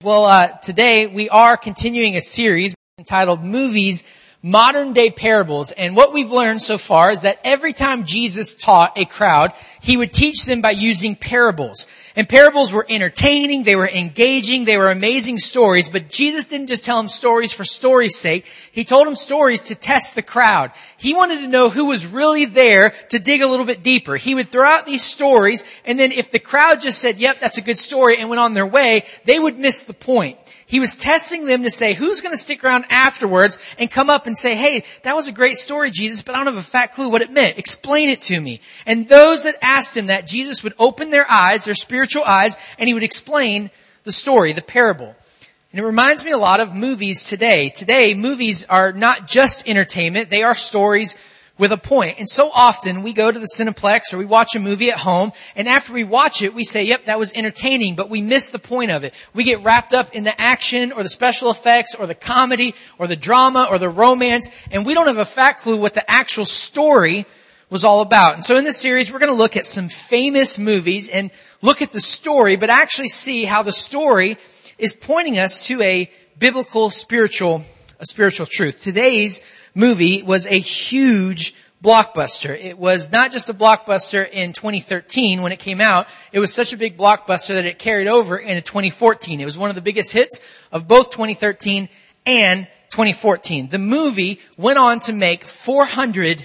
Well, today we are continuing a series entitled Movies, Modern Day Parables. And what we've learned so far is that every time Jesus taught a crowd, he would teach them by using parables. And parables were entertaining, they were engaging, they were amazing stories, but Jesus didn't just tell them stories for story's sake. He told them stories to test the crowd. He wanted to know who was really there to dig a little bit deeper. He would throw out these stories, and then if the crowd just said, yep, that's a good story, and went on their way, they would miss the point. He was testing them to say, who's going to stick around afterwards and come up and say, hey, that was a great story, Jesus, but I don't have a fat clue what it meant. Explain it to me. And those that asked him that, Jesus would open their eyes, their spiritual eyes, and he would explain the story, the parable. And it reminds me a lot of movies today. Today, movies are not just entertainment. They are stories with a point. And so often we go to the Cineplex or we watch a movie at home, and after we watch it, we say, yep, that was entertaining, but we miss the point of it. We get wrapped up in the action or the special effects or the comedy or the drama or the romance, and we don't have a fat clue what the actual story was all about. And so in this series, we're going to look at some famous movies and look at the story, but actually see how the story is pointing us to a biblical spiritual truth. Today's movie was a huge blockbuster. It was not just a blockbuster in 2013 when it came out. It was such a big blockbuster that it carried over into 2014. It was one of the biggest hits of both 2013 and 2014. The movie went on to make $400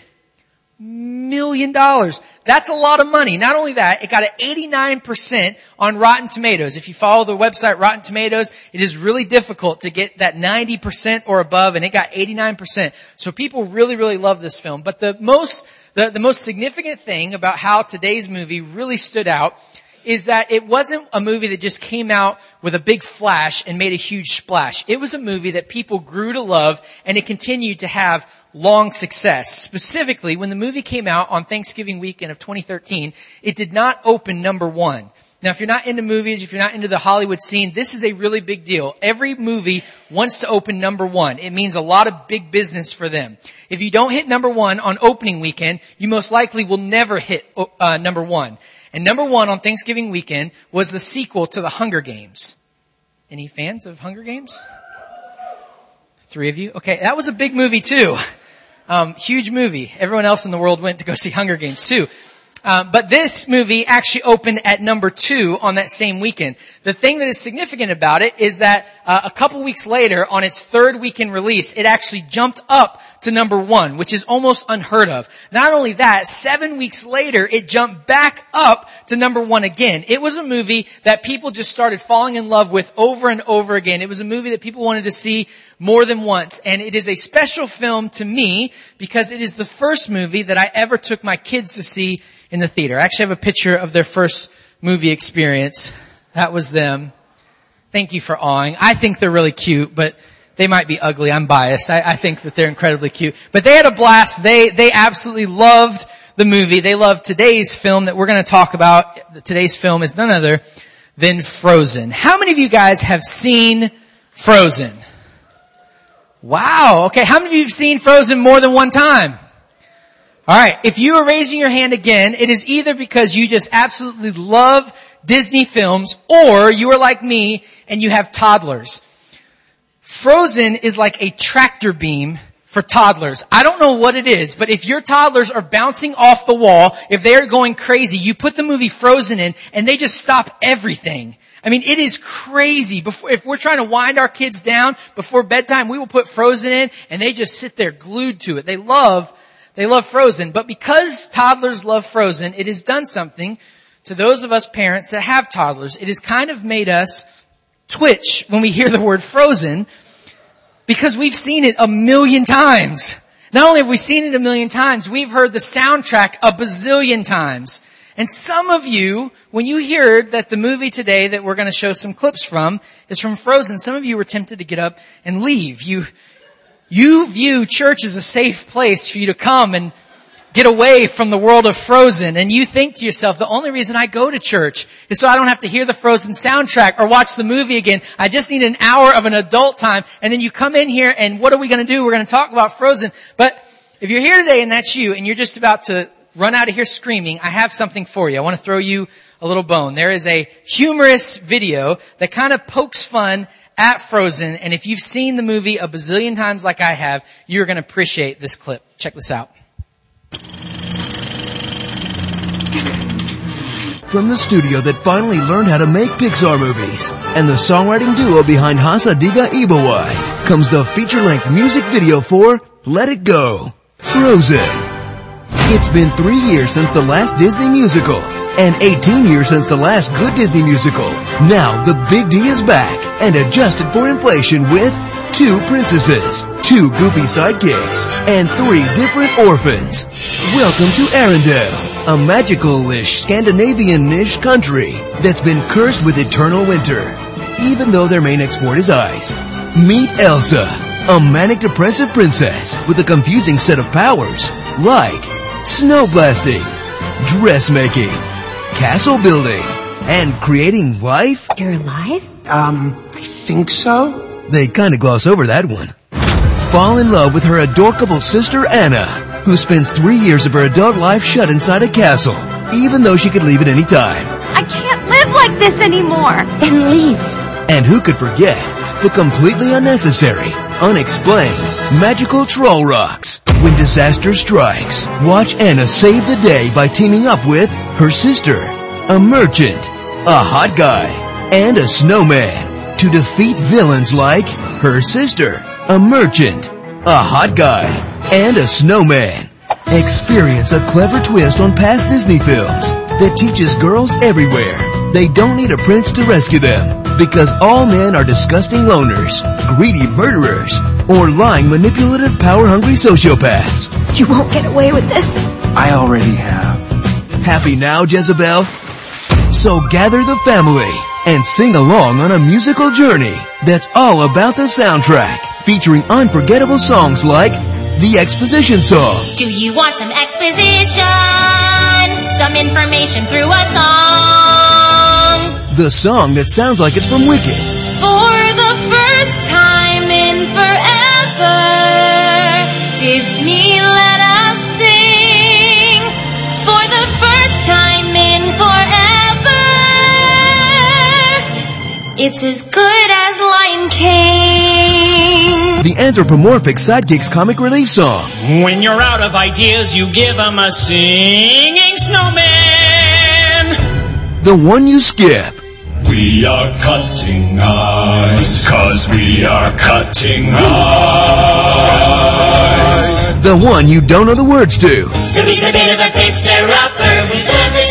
million. That's a lot of money. Not only that, it got an 89% on Rotten Tomatoes. If you follow the website Rotten Tomatoes, it is really difficult to get that 90% or above, and it got 89%. So people really, really love this film. But the most significant thing about how today's movie really stood out is that it wasn't a movie that just came out with a big flash and made a huge splash. It was a movie that people grew to love, and it continued to have long success. Specifically, when the movie came out on Thanksgiving weekend of 2013, it did not open number one. Now, if you're not into movies, if you're not into the Hollywood scene, this is a really big deal. Every movie wants to open number one. It means a lot of big business for them. If you don't hit number one on opening weekend, you most likely will never hit number one. And number one on Thanksgiving weekend was the sequel to The Hunger Games. Any fans of Hunger Games? 3 of you? Okay, that was a big movie too. Huge movie. Everyone else in the world went to go see Hunger Games too. But this movie actually opened at number 2 on that same weekend. The thing that is significant about it is that a couple weeks later, on its 3rd weekend release, it actually jumped up to number 1, which is almost unheard of. Not only that, 7 weeks later, it jumped back up to number 1 again. It was a movie that people just started falling in love with over and over again. It was a movie that people wanted to see more than once. And it is a special film to me because it is the first movie that I ever took my kids to see in the theater. I actually have a picture of their first movie experience. That was them. Thank you for awing. I think they're really cute, but they might be ugly. I'm biased. I think that they're incredibly cute. But they had a blast. They absolutely loved the movie. They loved today's film that we're going to talk about. Today's film is none other than Frozen. How many of you guys have seen Frozen? Wow. Okay. How many of you have seen Frozen more than one time? All right. If you are raising your hand again, it is either because you just absolutely love Disney films, or you are like me and you have toddlers. Frozen is like a tractor beam for toddlers. I don't know what it is, but if your toddlers are bouncing off the wall, if they're going crazy, you put the movie Frozen in and they just stop everything. I mean, it is crazy. If we're trying to wind our kids down before bedtime, we will put Frozen in and they just sit there glued to it. They love Frozen. But because toddlers love Frozen, it has done something to those of us parents that have toddlers. It has kind of made us twitch when we hear the word Frozen because we've seen it a million times. Not only have we seen it a million times, we've heard the soundtrack a bazillion times. And some of you, when you heard that the movie today that we're going to show some clips from is from Frozen, some of you were tempted to get up and leave. You view church as a safe place for you to come and get away from the world of Frozen. And you think to yourself, the only reason I go to church is so I don't have to hear the Frozen soundtrack or watch the movie again. I just need an hour of an adult time. And then you come in here and what are we going to do? We're going to talk about Frozen. But if you're here today and that's you and you're just about to run out of here screaming, I have something for you. I want to throw you a little bone. There is a humorous video that kind of pokes fun at Frozen. And if you've seen the movie a bazillion times like I have, you're going to appreciate this clip. Check this out. From the studio that finally learned how to make Pixar movies and the songwriting duo behind Hasadiga Ibawai comes the feature-length music video for Let It Go, Frozen. It's been 3 years since the last Disney musical and 18 years since the last good Disney musical. Now the Big D is back and adjusted for inflation with 2 princesses, 2 goofy sidekicks, and 3 different orphans. Welcome to Arendelle, a magical-ish, Scandinavian-ish country that's been cursed with eternal winter, even though their main export is ice. Meet Elsa, a manic-depressive princess with a confusing set of powers, like snow blasting, dressmaking, castle building, and creating life. You're alive? I think so. They kind of gloss over that one. Fall in love with her adorable sister Anna, who spends 3 years of her adult life shut inside a castle, even though she could leave at any time. I can't live like this anymore. Then leave. And who could forget the completely unnecessary, unexplained, magical troll rocks? When disaster strikes, watch Anna save the day by teaming up with her sister, a merchant, a hot guy, and a snowman to defeat villains like her sister, a merchant, a hot guy, and a snowman. Experience a clever twist on past Disney films that teaches girls everywhere they don't need a prince to rescue them, because all men are disgusting loners, greedy murderers, or lying, manipulative, power-hungry sociopaths. You won't get away with this. I already have. Happy now, Jezebel? So gather the family and sing along on a musical journey that's all about the soundtrack, featuring unforgettable songs like the Exposition Song. Do you want some exposition? Some information through a song? The song that sounds like it's from Wicked. For the first time in forever, Disney let us sing. For the first time in forever, it's as good as Lion King. The Anthropomorphic Sidekicks comic relief song. When you're out of ideas, you give them a singing snowman. The one you skip. We are cutting ice, 'cause we are cutting ice. The one you don't know the words to. So he's a bit of a fixer-upper with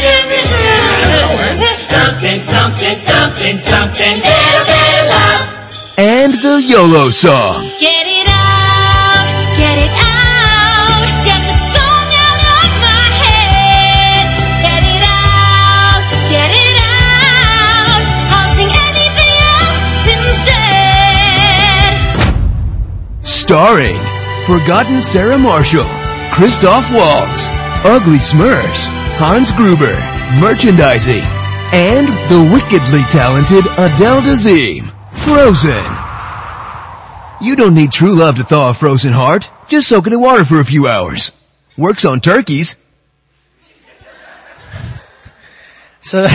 something, something, something, something, little bit of love. And the YOLO song. Get it out, get it out, get the song out of my head. Get it out, get it out, I'll sing anything else instead. Starring Forgotten Sarah Marshall, Christoph Waltz, Ugly Smurfs, Hans Gruber, Merchandising, and the wickedly talented Adele Dazeem. Frozen. You don't need true love to thaw a frozen heart. Just soak it in water for a few hours. Works on turkeys. So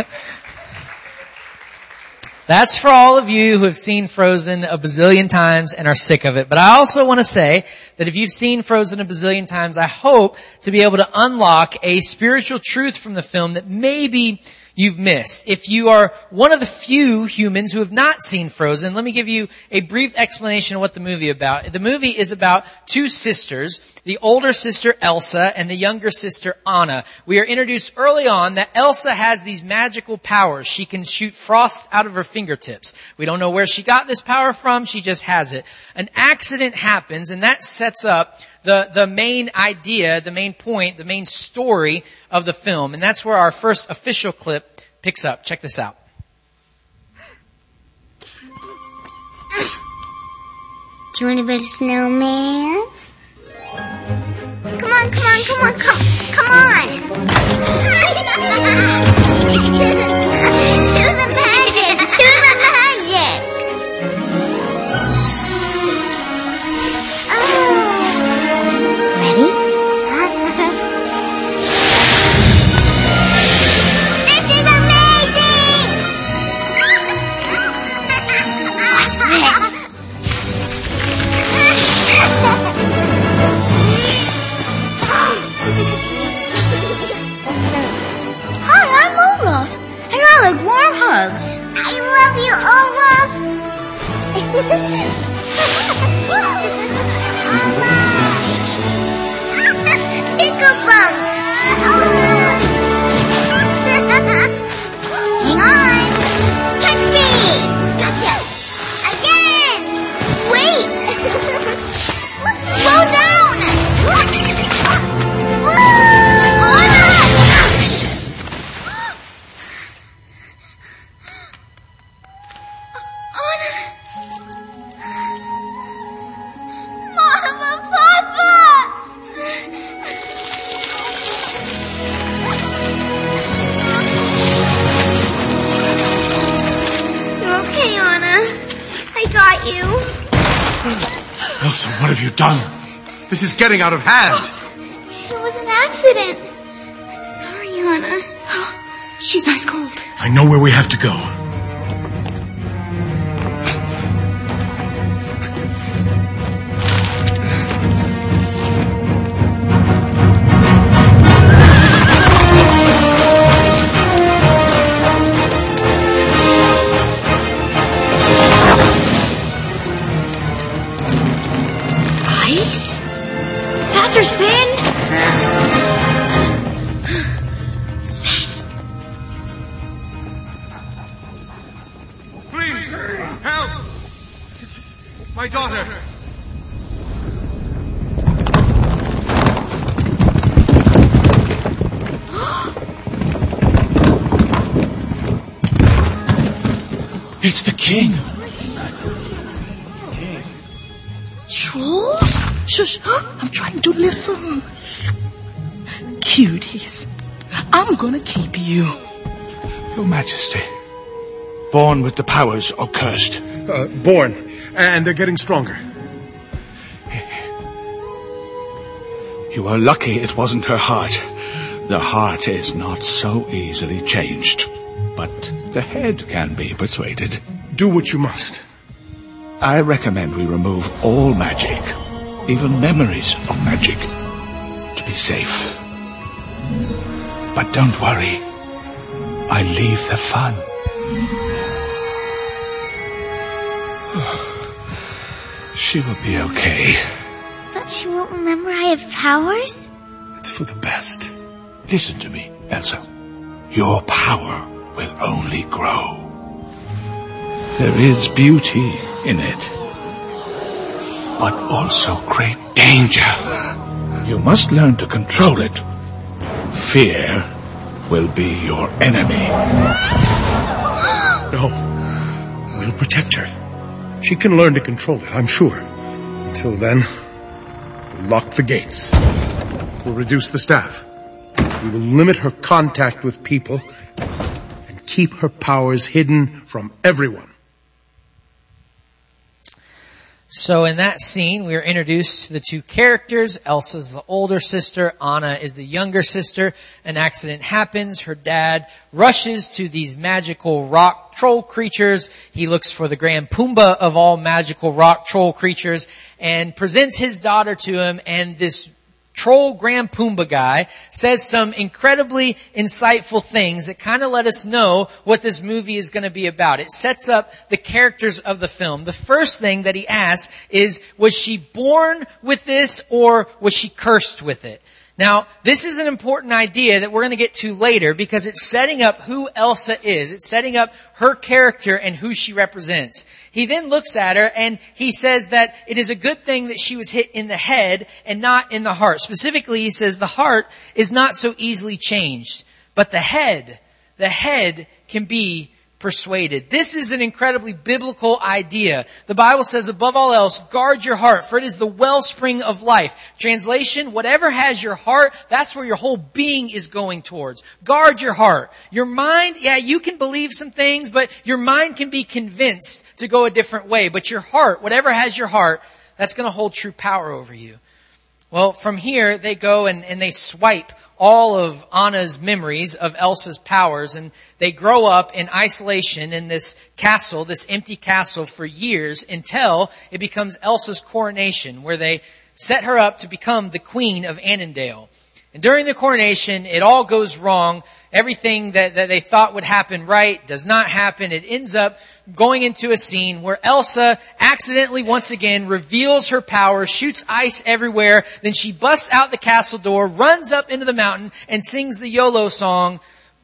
that's for all of you who have seen Frozen a bazillion times and are sick of it. But I also want to say that if you've seen Frozen a bazillion times, I hope to be able to unlock a spiritual truth from the film that maybe you've missed. If you are one of the few humans who have not seen Frozen, let me give you a brief explanation of what the movie is about. The movie is about 2 sisters, the older sister Elsa and the younger sister Anna. We are introduced early on that Elsa has these magical powers. She can shoot frost out of her fingertips. We don't know where she got this power from. She just has it. An accident happens, and that sets up the main idea, the main point, the main story of the film. And that's where our first official clip picks up. Check this out. Do you want to build a snowman? Come on, come on, come on, come on! To the magic! To the magic! Ready? This is Hi, I'm Olaf, and I like warm hugs. I love you, Olaf. Tickle bug. Hang on. Catch me. Gotcha. Again. Wait. Slow down. Mama, Papa! You okay, Anna? I got you. Elsa, what have you done? This is getting out of hand. It was an accident. I'm sorry, Anna. She's ice cold. I know where we have to go. Ice? Faster, Sven! Please, help! My daughter. It's the king. Trolls? Shush, I'm trying to listen. Cuties, I'm gonna keep you. Your Majesty. Born with the powers or cursed? Born, and they're getting stronger. You are lucky it wasn't her heart. The heart is not so easily changed, but the head can be persuaded. Do what you must. I recommend we remove all magic, even memories of magic, to be safe. But don't worry, I leave the fun. She will be okay. But she won't remember I have powers? It's for the best. Listen to me, Elsa. Your power will only grow. There is beauty in it, but also great danger. You must learn to control it. Fear will be your enemy. No, we'll protect her. She can learn to control it, I'm sure. Until then, we'll lock the gates. We'll reduce the staff. We will limit her contact with people and keep her powers hidden from everyone. So in that scene, we are introduced to the two characters. Elsa's the older sister. Anna is the younger sister. An accident happens. Her dad rushes to these magical rock troll creatures. He looks for the Grand Pumbaa of all magical rock troll creatures and presents his daughter to him. And this troll Grand Pumbaa guy says some incredibly insightful things that kind of let us know what this movie is going to be about. It sets up the characters of the film. The first thing that he asks is, was she born with this or was she cursed with it? Now, this is an important idea that we're going to get to later because it's setting up who Elsa is. It's setting up her character and who she represents. He then looks at her and he says that it is a good thing that she was hit in the head and not in the heart. Specifically, he says the heart is not so easily changed, but the head can be persuaded. This is an incredibly biblical idea. The Bible says, above all else, guard your heart, for it is the wellspring of life. Translation, whatever has your heart, that's where your whole being is going towards. Guard your heart. Your mind, yeah, you can believe some things, but your mind can be convinced to go a different way. But your heart, whatever has your heart, that's going to hold true power over you. Well, from here, they go and they swipe all of Anna's memories of Elsa's powers, and they grow up in isolation in this castle, this empty castle, for years until it becomes Elsa's coronation, where they set her up to become the Queen of Annandale. And during the coronation, it all goes wrong. Everything that they thought would happen right does not happen. It ends up going into a scene where Elsa accidentally once again reveals her power, shoots ice everywhere, then she busts out the castle door, runs up into the mountain, and sings the YOLO song,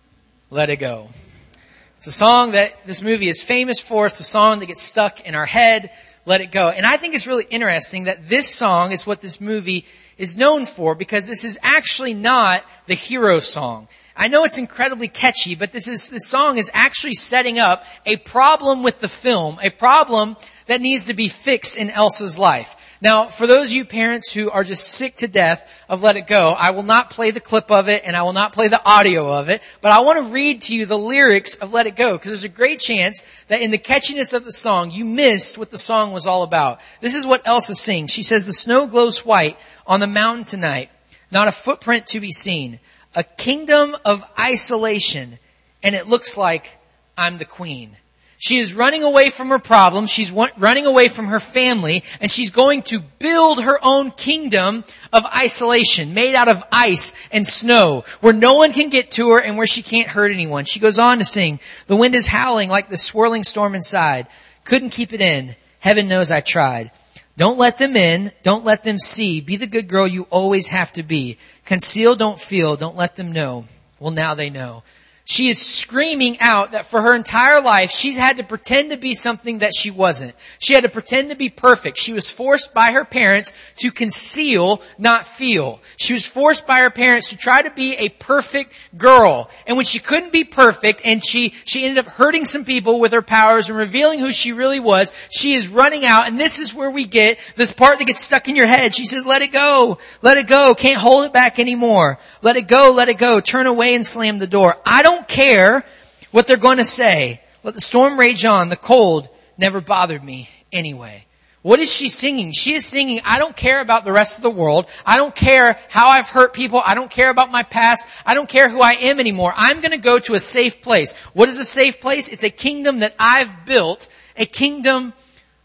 Let It Go. It's a song that this movie is famous for. It's a song that gets stuck in our head, Let It Go. And I think it's really interesting that this song is what this movie is known for, because this is actually not the hero song. I know it's incredibly catchy, but this song is actually setting up a problem with the film, a problem that needs to be fixed in Elsa's life. Now, for those of you parents who are just sick to death of Let It Go, I will not play the clip of it and I will not play the audio of it, but I want to read to you the lyrics of Let It Go, because there's a great chance that in the catchiness of the song, you missed what the song was all about. This is what Elsa sings. She says, "The snow glows white on the mountain tonight, not a footprint to be seen. A kingdom of isolation, and it looks like I'm the queen." She is running away from her problems. She's running away from her family, and she's going to build her own kingdom of isolation, made out of ice and snow, where no one can get to her and where she can't hurt anyone. She goes on to sing, "The wind is howling like the swirling storm inside. Couldn't keep it in. Heaven knows I tried. Don't let them in. Don't let them see. Be the good girl you always have to be. Conceal, don't feel. Don't let them know. Well, now they know." She is screaming out that for her entire life, she's had to pretend to be something that she wasn't. She had to pretend to be perfect. She was forced by her parents to conceal, not feel. She was forced by her parents to try to be a perfect girl. And when she couldn't be perfect, and she ended up hurting some people with her powers and revealing who she really was, she is running out. And this is where we get this part that gets stuck in your head. She says, "Let it go. Let it go. Can't hold it back anymore. Let it go. Let it go. Turn away and slam the door. I don't care what they're going to say. Let the storm rage on. The cold never bothered me anyway." What is she singing? She is singing, I don't care about the rest of the world. I don't care how I've hurt people. I don't care about my past. I don't care who I am anymore. I'm going to go to a safe place. What is a safe place? It's a kingdom that I've built, a kingdom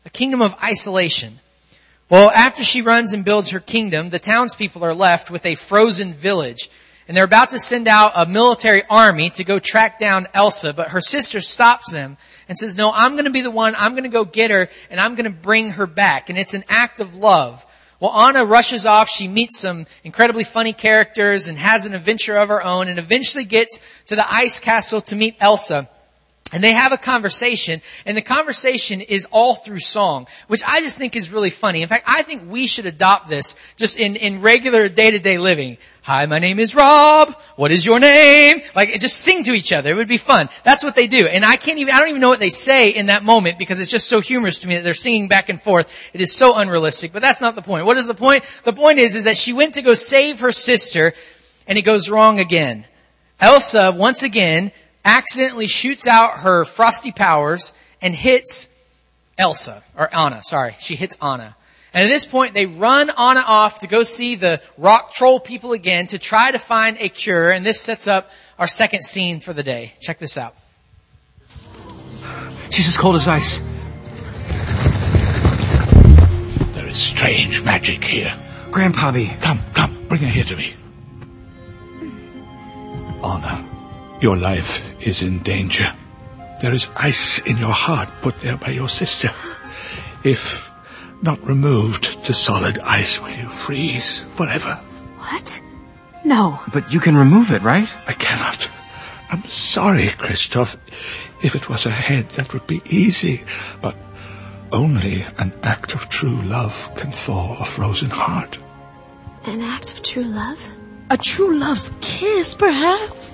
of isolation. Well, after she runs and builds her kingdom, the townspeople are left with a frozen village. And they're about to send out a military army to go track down Elsa, but her sister stops them and says, "No, I'm going to be the one. I'm going to go get her, and I'm going to bring her back." And it's an act of love. Well, Anna rushes off. She meets some incredibly funny characters and has an adventure of her own, and eventually gets to the ice castle to meet Elsa. And they have a conversation, and the conversation is all through song, which I just think is really funny. In fact, I think we should adopt this just in regular day-to-day living. "Hi, my name is Rob. What is your name?" Like, just sing to each other. It would be fun. That's what they do. And I don't even know what they say in that moment, because it's just so humorous to me that they're singing back and forth. It is so unrealistic, but that's not the point. What is the point? The point is that she went to go save her sister, and it goes wrong again. Elsa, once again, accidentally shoots out her frosty powers and hits Anna. She hits Anna. And at this point, they run Anna off to go see the rock troll people again to try to find a cure. And this sets up our second scene for the day. Check this out. She's as cold as ice. There is strange magic here. Grandpappy. Come, bring her here to me. Anna, your life is in danger. There is ice in your heart put there by your sister. If not removed, the solid ice will freeze forever. What? No. But you can remove it, right? I cannot. I'm sorry, Christoph. If it was a head, that would be easy. But only an act of true love can thaw a frozen heart. An act of true love? A true love's kiss, perhaps?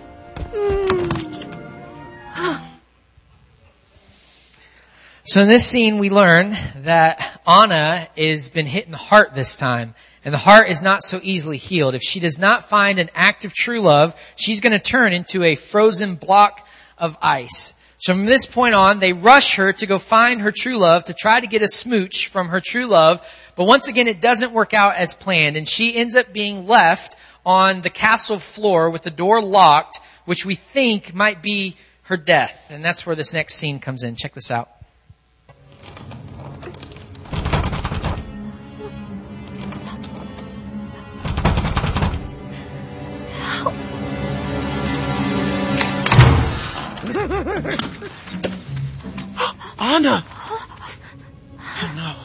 So in this scene, we learn that Anna has been hit in the heart this time. And the heart is not so easily healed. If she does not find an act of true love, she's going to turn into a frozen block of ice. So from this point on, they rush her to go find her true love, to try to get a smooch from her true love. But once again, it doesn't work out as planned. And she ends up being left on the castle floor with the door locked, which we think might be her death. And that's where this next scene comes in. Check this out. Anna! Oh no.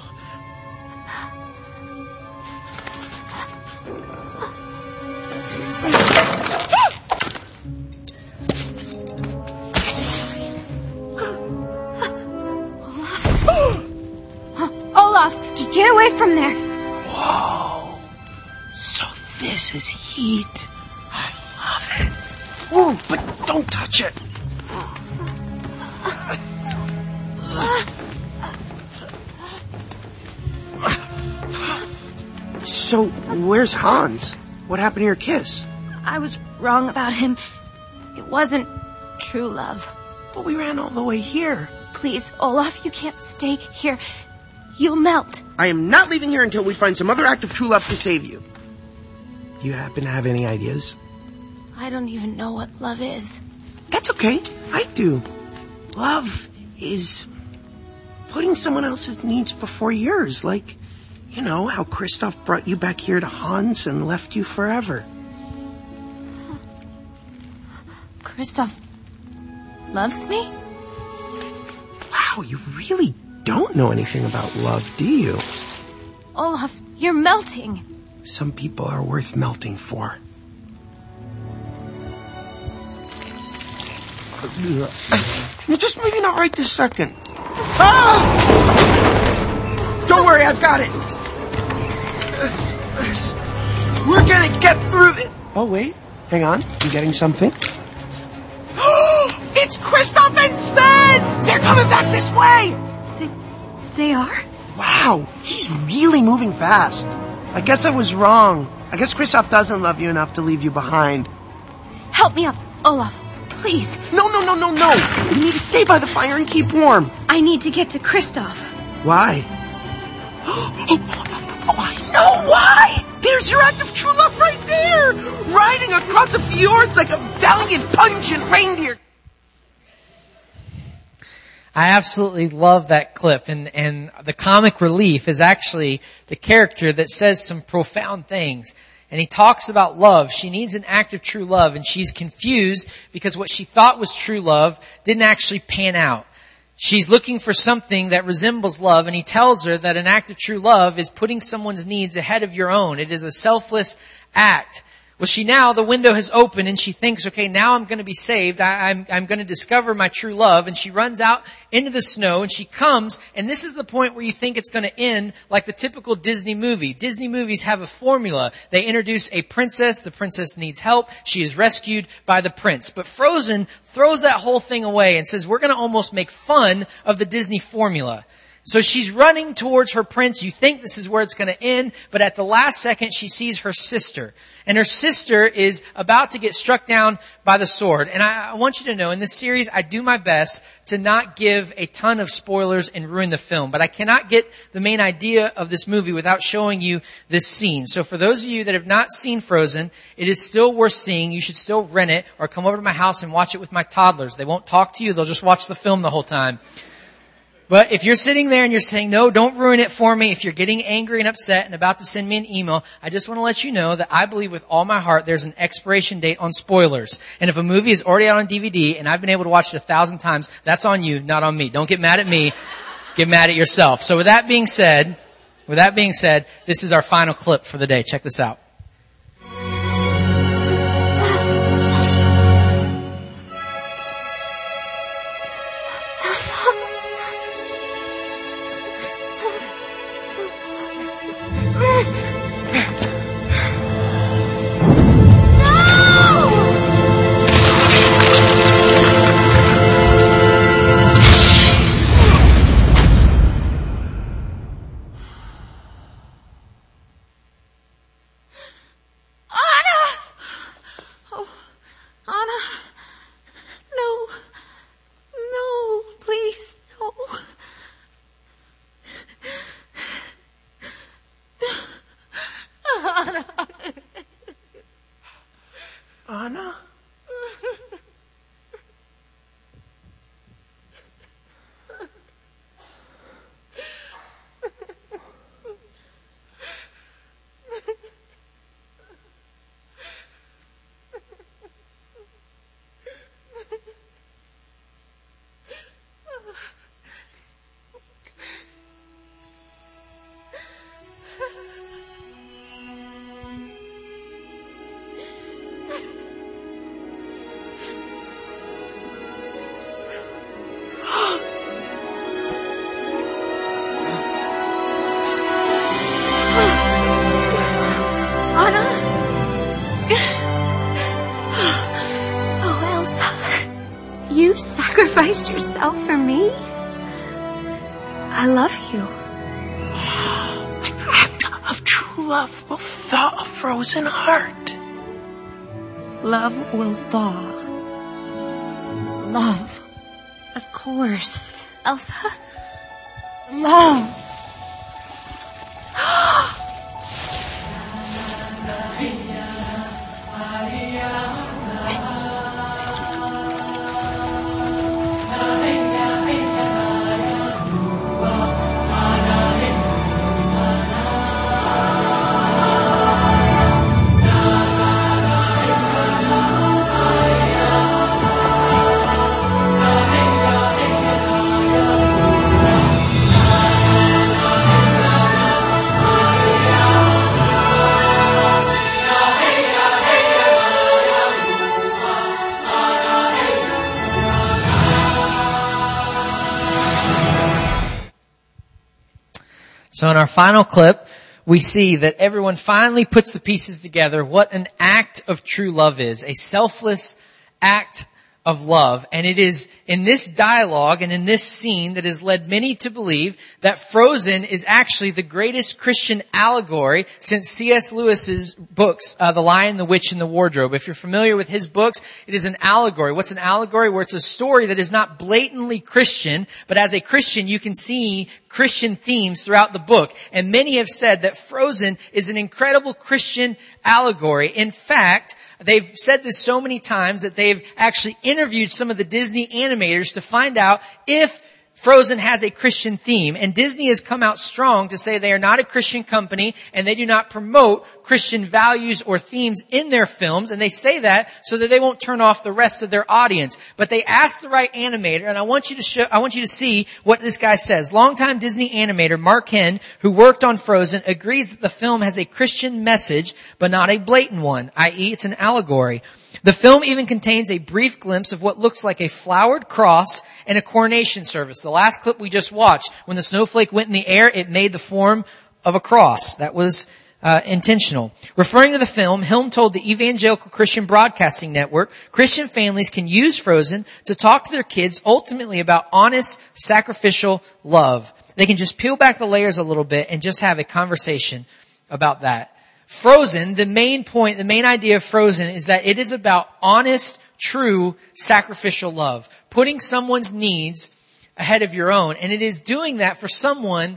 Olaf, get away from there. Whoa. So this is heat. I love it. Ooh, but don't touch it. So, where's Hans? What happened to your kiss? I was wrong about him. It wasn't true love. But we ran all the way here. Please, Olaf, you can't stay here. You'll melt. I am not leaving here until we find some other act of true love to save you. Do you happen to have any ideas? I don't even know what love is. That's okay. I do. Love is putting someone else's needs before yours. Like, you know, how Kristoff brought you back here to Hans and left you forever. Kristoff loves me? Wow, you really don't know anything about love, do you? Olaf, you're melting. Some people are worth melting for. Well, just maybe not right this second. Ah! Don't worry, I've got it. We're gonna get through this. Oh, wait. Hang on. I'm getting something. It's Kristoff and Sven! They're coming back this way! They are? Wow, he's really moving fast. I guess I was wrong. I guess Kristoff doesn't love you enough to leave you behind. Help me up, Olaf. Please. No. You need to stay by the fire and keep warm. I need to get to Kristoff. Why? Oh, I know why! There's your act of true love right there! Riding across the fjords like a valiant, pungent reindeer. I absolutely love that clip, and the comic relief is actually the character that says some profound things. And he talks about love. She needs an act of true love, and she's confused because what she thought was true love didn't actually pan out. She's looking for something that resembles love, and he tells her that an act of true love is putting someone's needs ahead of your own. It is a selfless act. Well, the window has opened and she thinks, okay, now I'm going to be saved. I'm going to discover my true love. And she runs out into the snow and she comes, and this is the point where you think it's going to end like the typical Disney movie. Disney movies have a formula. They introduce a princess. The princess needs help. She is rescued by the prince. But Frozen throws that whole thing away and says, we're going to almost make fun of the Disney formula. So she's running towards her prince. You think this is where it's going to end, but at the last second she sees her sister. And her sister is about to get struck down by the sword. And I want you to know, in this series, I do my best to not give a ton of spoilers and ruin the film. But I cannot get the main idea of this movie without showing you this scene. So for those of you that have not seen Frozen, it is still worth seeing. You should still rent it or come over to my house and watch it with my toddlers. They won't talk to you. They'll just watch the film the whole time. But if you're sitting there and you're saying, no, don't ruin it for me, if you're getting angry and upset and about to send me an email, I just want to let you know that I believe with all my heart there's an expiration date on spoilers. And if a movie is already out on DVD and I've been able to watch it 1,000 times, that's on you, not on me. Don't get mad at me. Get mad at yourself. So with that being said, this is our final clip for the day. Check this out. sacrificed yourself for me. I love you. An act of true love will thaw a frozen heart. Love will thaw. Love. Of course. Elsa? Love. So in our final clip, we see that everyone finally puts the pieces together what an act of true love is. A selfless act of love. And it is in this dialogue and in this scene that has led many to believe that Frozen is actually the greatest Christian allegory since C.S. Lewis's books, The Lion, the Witch, and the Wardrobe. If you're familiar with his books, it is an allegory. What's an allegory? Where it's a story that is not blatantly Christian, but as a Christian, you can see Christian themes throughout the book. And many have said that Frozen is an incredible Christian allegory. In fact, they've said this so many times that they've actually interviewed some of the Disney animators to find out if Frozen has a Christian theme. And Disney has come out strong to say they are not a Christian company and they do not promote Christian values or themes in their films. And they say that so that they won't turn off the rest of their audience. But they asked the right animator, and I want you to see what this guy says. Longtime Disney animator Mark Henn, who worked on Frozen, agrees that the film has a Christian message, but not a blatant one, i.e. it's an allegory. The film even contains a brief glimpse of what looks like a flowered cross and a coronation service. The last clip we just watched, when the snowflake went in the air, it made the form of a cross. That was intentional. Referring to the film, Hilm told the Evangelical Christian Broadcasting Network, Christian families can use Frozen to talk to their kids ultimately about honest, sacrificial love. They can just peel back the layers a little bit and just have a conversation about that. Frozen, the main point, the main idea of Frozen is that it is about honest, true, sacrificial love. Putting someone's needs ahead of your own. And it is doing that for someone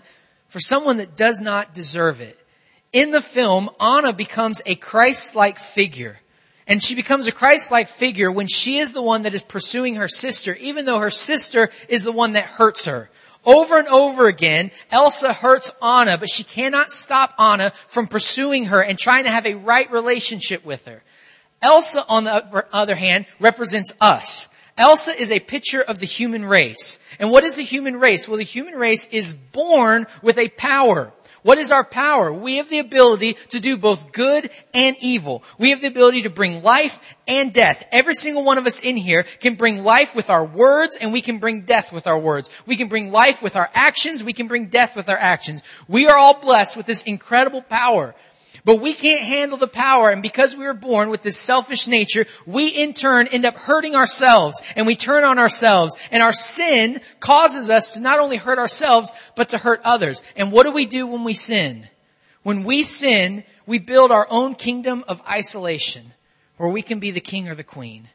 that does not deserve it. In the film, Anna becomes a Christ-like figure. And she becomes a Christ-like figure when she is the one that is pursuing her sister, even though her sister is the one that hurts her. Over and over again, Elsa hurts Anna, but she cannot stop Anna from pursuing her and trying to have a right relationship with her. Elsa, on the other hand, represents us. Elsa is a picture of the human race. And what is the human race? Well, the human race is born with a power. What is our power? We have the ability to do both good and evil. We have the ability to bring life and death. Every single one of us in here can bring life with our words, and we can bring death with our words. We can bring life with our actions. We can bring death with our actions. We are all blessed with this incredible power. But we can't handle the power, and because we were born with this selfish nature, we in turn end up hurting ourselves, and we turn on ourselves. And our sin causes us to not only hurt ourselves, but to hurt others. And what do we do when we sin? When we sin, we build our own kingdom of isolation, where we can be the king or the queen.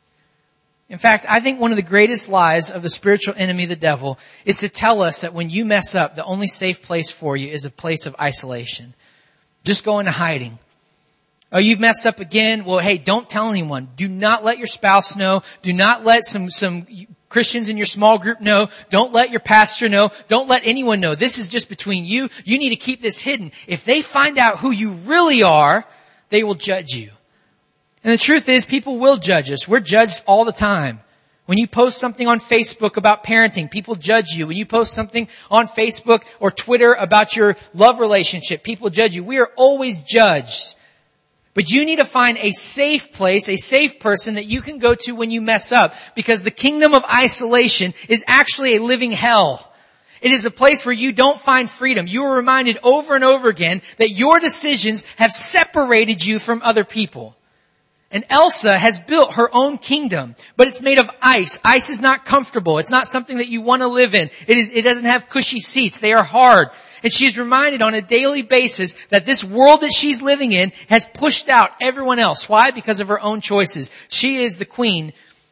In fact, I think one of the greatest lies of the spiritual enemy, the devil, is to tell us that when you mess up, the only safe place for you is a place of isolation. Just go into hiding. Oh, you've messed up again? Well, hey, don't tell anyone. Do not let your spouse know. Do not let some Christians in your small group know. Don't let your pastor know. Don't let anyone know. This is just between you. You need to keep this hidden. If they find out who you really are, they will judge you. And the truth is, people will judge us. We're judged all the time. When you post something on Facebook about parenting, people judge you. When you post something on Facebook or Twitter about your love relationship, people judge you. We are always judged. But you need to find a safe place, a safe person that you can go to when you mess up, because the kingdom of isolation is actually a living hell. It is a place where you don't find freedom. You are reminded over and over again that your decisions have separated you from other people. And Elsa has built her own kingdom, but it's made of ice. Ice is not comfortable. It's not something that you want to live in. It doesn't have cushy seats. They are hard. And she is reminded on a daily basis that this world that she's living in has pushed out everyone else. Why? Because of her own choices. She is the queen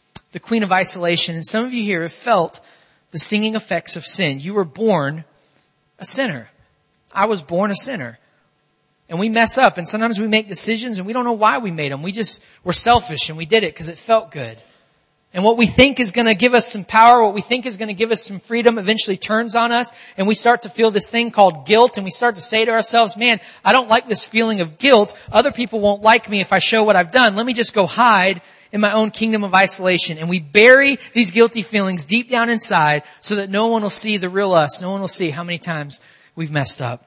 of isolation. And some of you here have felt the stinging effects of sin. You were born a sinner. I was born a sinner. And we mess up, and sometimes we make decisions and we don't know why we made them. We're selfish and we did it because it felt good. And what we think is going to give us some power, what we think is going to give us some freedom eventually turns on us, and we start to feel this thing called guilt, and we start to say to ourselves, man, I don't like this feeling of guilt. Other people won't like me if I show what I've done. Let me just go hide in my own kingdom of isolation. And we bury these guilty feelings deep down inside so that no one will see the real us. No one will see how many times we've messed up.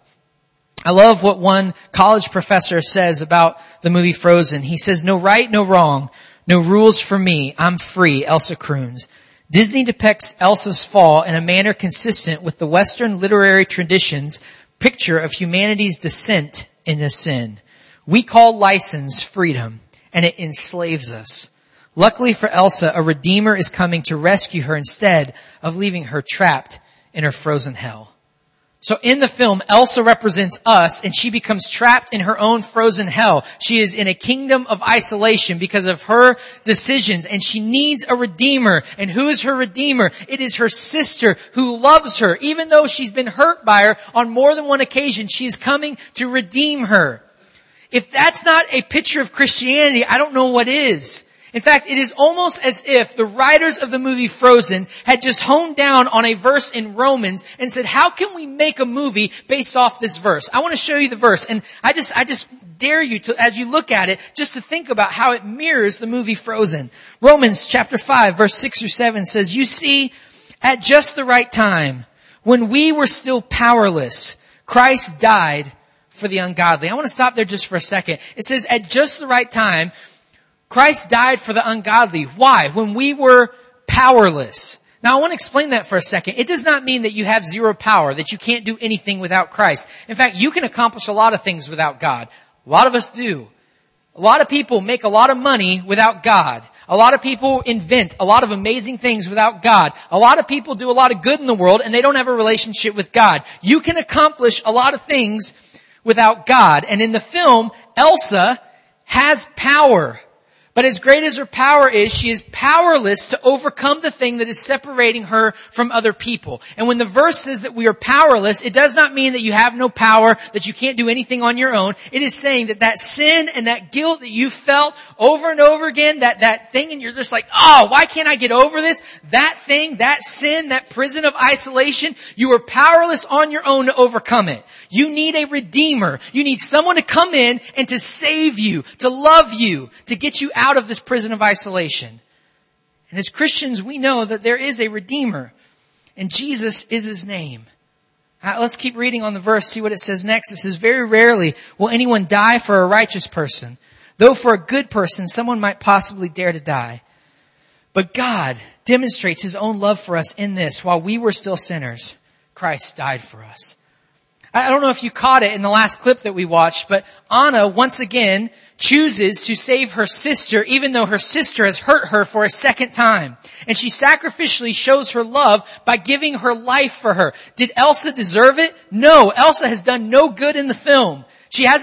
I love what one college professor says about the movie Frozen. He says, no right, no wrong, no rules for me. I'm free, Elsa croons. Disney depicts Elsa's fall in a manner consistent with the Western literary tradition's picture of humanity's descent into sin. We call license freedom, and it enslaves us. Luckily for Elsa, a redeemer is coming to rescue her instead of leaving her trapped in her frozen hell. So in the film, Elsa represents us, and she becomes trapped in her own frozen hell. She is in a kingdom of isolation because of her decisions, and she needs a redeemer. And who is her redeemer? It is her sister who loves her. Even though she's been hurt by her on more than one occasion, she is coming to redeem her. If that's not a picture of Christianity, I don't know what is. In fact, it is almost as if the writers of the movie Frozen had just honed down on a verse in Romans and said, how can we make a movie based off this verse? I want to show you the verse. And I just dare you to, as you look at it, just to think about how it mirrors the movie Frozen. Romans chapter 5, verse 6 through 7 says, you see, at just the right time, when we were still powerless, Christ died for the ungodly. I want to stop there just for a second. It says, at just the right time, Christ died for the ungodly. Why? When we were powerless. Now I want to explain that for a second. It does not mean that you have zero power, that you can't do anything without Christ. In fact, you can accomplish a lot of things without God. A lot of us do. A lot of people make a lot of money without God. A lot of people invent a lot of amazing things without God. A lot of people do a lot of good in the world and they don't have a relationship with God. You can accomplish a lot of things without God. And in the film, Elsa has power. But as great as her power is, she is powerless to overcome the thing that is separating her from other people. And when the verse says that we are powerless, it does not mean that you have no power, that you can't do anything on your own. It is saying that that sin and that guilt that you felt over and over again, that thing, and you're just like, oh, why can't I get over this? That thing, that sin, that prison of isolation, you are powerless on your own to overcome it. You need a redeemer. You need someone to come in and to save you, to love you, to get you out of this prison of isolation. And as Christians, we know that there is a redeemer, and Jesus is his name. Let's keep reading on the verse, see what it says next. It says, very rarely will anyone die for a righteous person, though for a good person someone might possibly dare to die. But God demonstrates his own love for us in this: while we were still sinners, Christ died for us. I don't know if you caught it in the last clip that we watched, but Anna once again chooses to save her sister, even though her sister has hurt her for a second time. And she sacrificially shows her love by giving her life for her. Did Elsa deserve it? No. Elsa has done no good in the film. She has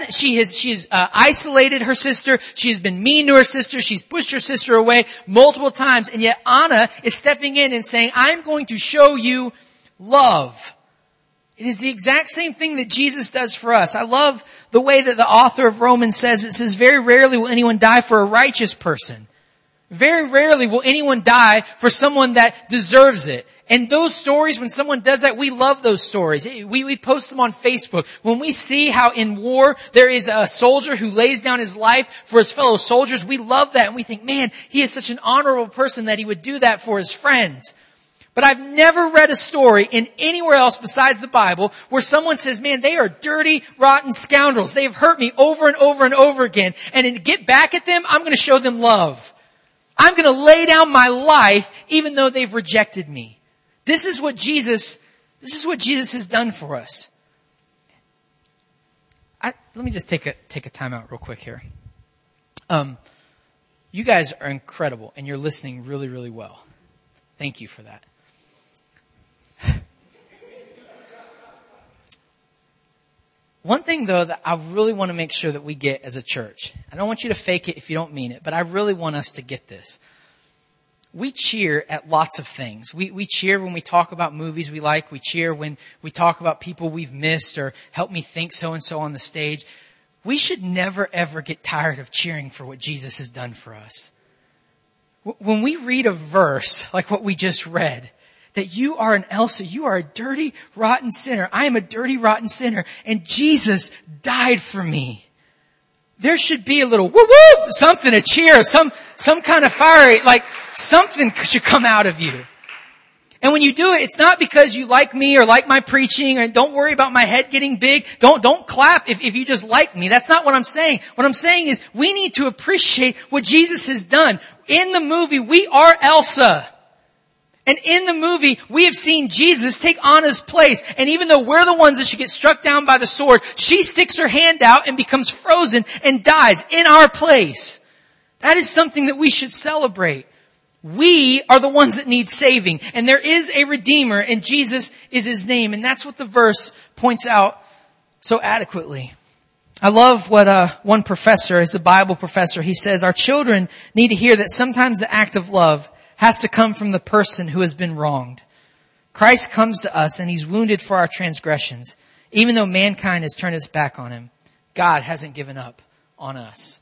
isolated her sister. She has been mean to her sister. She's pushed her sister away multiple times. And yet Anna is stepping in and saying, I'm going to show you love. It is the exact same thing that Jesus does for us. I love the way that the author of Romans says, it says, very rarely will anyone die for a righteous person. Very rarely will anyone die for someone that deserves it. And those stories, when someone does that, we love those stories. We post them on Facebook. When we see how in war there is a soldier who lays down his life for his fellow soldiers, we love that. And we think, man, he is such an honorable person that he would do that for his friends. But I've never read a story in anywhere else besides the Bible where someone says, man, they are dirty, rotten scoundrels. They have hurt me over and over and over again. And to get back at them, I'm going to show them love. I'm going to lay down my life even though they've rejected me. This is what Jesus has done for us. Let me just take a time out real quick here. You guys are incredible, and you're listening really, really well. Thank you for that. One thing, though, that I really want to make sure that we get as a church, I don't want you to fake it if you don't mean it, but I really want us to get this. We cheer at lots of things. We cheer when we talk about movies we like. We cheer when we talk about people we've missed or help me think so-and-so on the stage. We should never, ever get tired of cheering for what Jesus has done for us. When we read a verse like what we just read, that you are an Elsa, you are a dirty, rotten sinner. I am a dirty, rotten sinner, and Jesus died for me. There should be a little woo-woo, something, a cheer, some kind of fire, like something should come out of you. And when you do it, it's not because you like me or like my preaching, or don't worry about my head getting big. Don't clap if you just like me. That's not what I'm saying. What I'm saying is we need to appreciate what Jesus has done. In the movie, we are Elsa. And in the movie, we have seen Jesus take Anna's place. And even though we're the ones that should get struck down by the sword, she sticks her hand out and becomes frozen and dies in our place. That is something that we should celebrate. We are the ones that need saving. And there is a Redeemer, and Jesus is his name. And that's what the verse points out so adequately. I love what one professor, as a Bible professor, he says, our children need to hear that sometimes the act of love has to come from the person who has been wronged. Christ comes to us and he's wounded for our transgressions. Even though mankind has turned its back on him, God hasn't given up on us.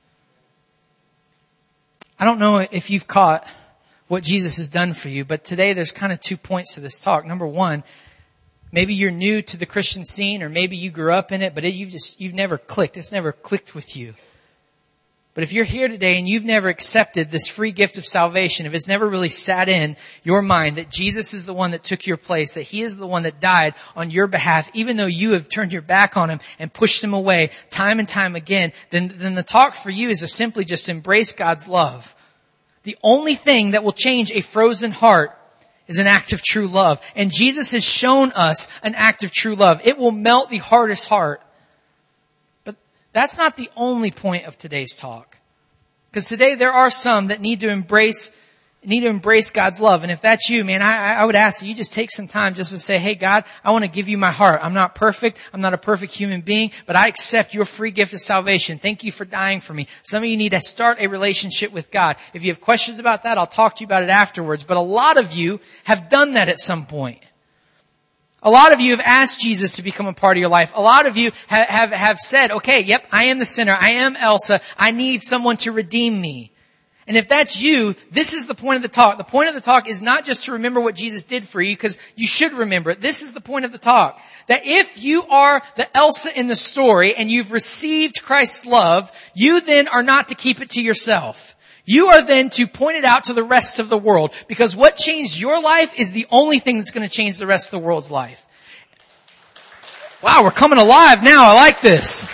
I don't know if you've caught what Jesus has done for you, but today there's kind of 2 points to this talk. Number one, maybe you're new to the Christian scene, or maybe you grew up in it, but you've never clicked. It's never clicked with you. But if you're here today and you've never accepted this free gift of salvation, if it's never really sat in your mind that Jesus is the one that took your place, that he is the one that died on your behalf, even though you have turned your back on him and pushed him away time and time again, then the talk for you is to simply just embrace God's love. The only thing that will change a frozen heart is an act of true love. And Jesus has shown us an act of true love. It will melt the hardest heart. That's not the only point of today's talk. Because today there are some that need to embrace God's love. And if that's you, man, I would ask that you just take some time just to say, hey, God, I want to give you my heart. I'm not perfect. I'm not a perfect human being, but I accept your free gift of salvation. Thank you for dying for me. Some of you need to start a relationship with God. If you have questions about that, I'll talk to you about it afterwards. But a lot of you have done that at some point. A lot of you have asked Jesus to become a part of your life. A lot of you have said, okay, yep, I am the sinner. I am Elsa. I need someone to redeem me. And if that's you, this is the point of the talk. The point of the talk is not just to remember what Jesus did for you, because you should remember it. This is the point of the talk. That if you are the Elsa in the story and you've received Christ's love, you then are not to keep it to yourself. You are then to point it out to the rest of the world, because what changed your life is the only thing that's going to change the rest of the world's life. Wow, we're coming alive now. I like this.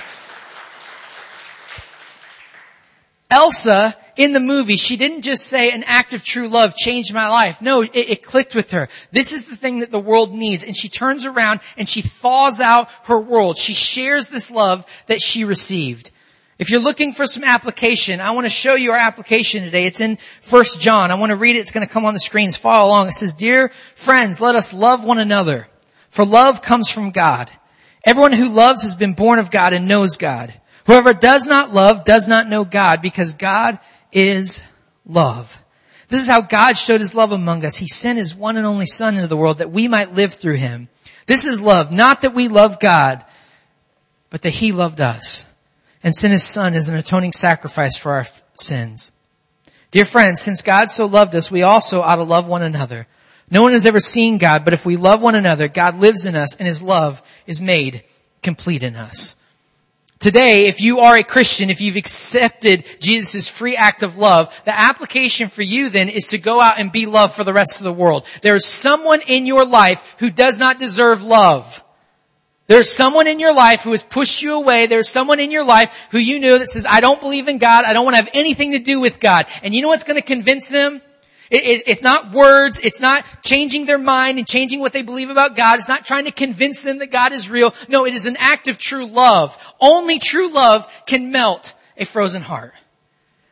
Elsa, in the movie, she didn't just say an act of true love changed my life. No, it clicked with her. This is the thing that the world needs. And she turns around and she thaws out her world. She shares this love that she received. If you're looking for some application, I want to show you our application today. It's in 1 John. I want to read it. It's going to come on the screens. Follow along. It says, "Dear friends, let us love one another, for love comes from God. Everyone who loves has been born of God and knows God. Whoever does not love does not know God, because God is love. This is how God showed his love among us. He sent his one and only Son into the world that we might live through him. This is love, not that we love God, but that he loved us and sent his Son as an atoning sacrifice for our sins. Dear friends, since God so loved us, we also ought to love one another. No one has ever seen God, but if we love one another, God lives in us and his love is made complete in us." Today, if you are a Christian, if you've accepted Jesus' free act of love, the application for you then is to go out and be love for the rest of the world. There is someone in your life who does not deserve love. There's someone in your life who has pushed you away. There's someone in your life who you know that says, I don't believe in God. I don't want to have anything to do with God. And you know what's going to convince them? It's not words. It's not changing their mind and changing what they believe about God. It's not trying to convince them that God is real. No, it is an act of true love. Only true love can melt a frozen heart.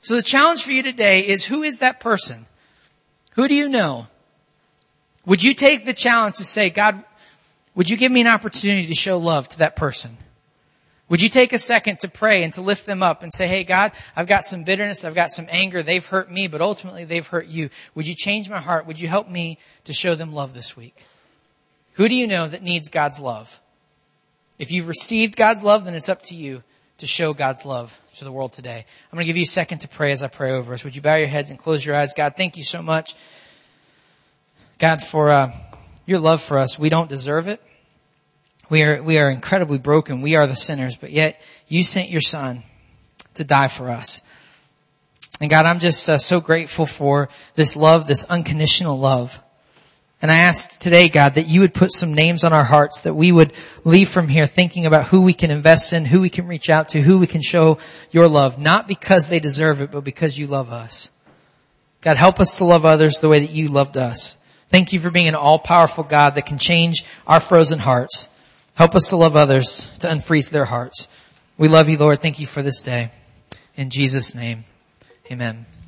So the challenge for you today is, who is that person? Who do you know? Would you take the challenge to say, God, would you give me an opportunity to show love to that person? Would you take a second to pray and to lift them up and say, hey, God, I've got some bitterness, I've got some anger, they've hurt me, but ultimately they've hurt you. Would you change my heart? Would you help me to show them love this week? Who do you know that needs God's love? If you've received God's love, then it's up to you to show God's love to the world today. I'm going to give you a second to pray as I pray over us. Would you bow your heads and close your eyes? God, thank you so much, God, for your love for us. We don't deserve it. We are incredibly broken. We are the sinners, but yet you sent your son to die for us. And God, I'm just so grateful for this love, this unconditional love. And I ask today, God, that you would put some names on our hearts, that we would leave from here thinking about who we can invest in, who we can reach out to, who we can show your love, not because they deserve it, but because you love us. God, help us to love others the way that you loved us. Thank you for being an all-powerful God that can change our frozen hearts. Help us to love others, to unfreeze their hearts. We love you, Lord. Thank you for this day. In Jesus' name, amen.